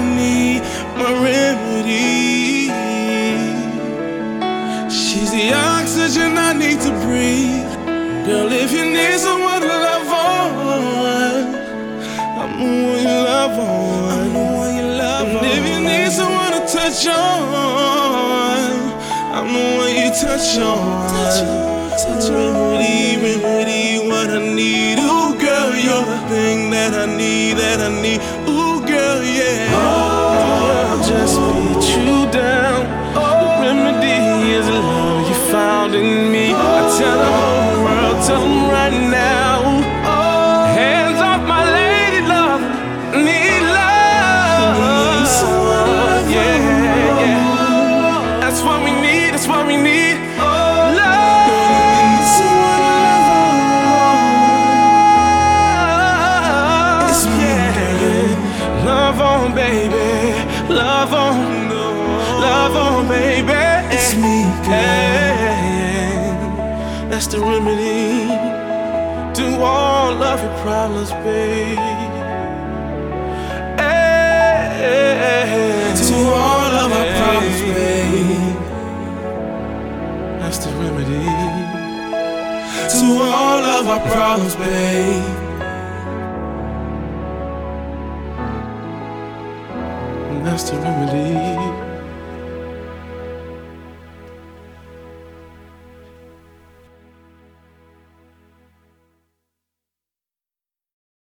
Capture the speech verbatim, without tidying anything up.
need, my remedy. She's the oxygen I need to breathe. Girl, if you need someone to love on, I'm the one you love on. I'm the one you love on. And if you need someone to touch on, I'm the one you touch on. Touch on, touch on. Remedy, remedy, what I need. Ooh, girl, you're the thing that I need, that I need. Ooh, girl, yeah. Oh, I'll just beat you down. The remedy is the love you found in me. I tell the whole world, tell them right now. Hands off my lady love, need love. Yeah, yeah. That's what we need, that's what we need. Love on, baby. Love on, love on, baby. It's me, girl. That's the remedy to all of your problems, babe. To all of our problems, babe. That's the remedy to all of our problems, babe. That's the remedy.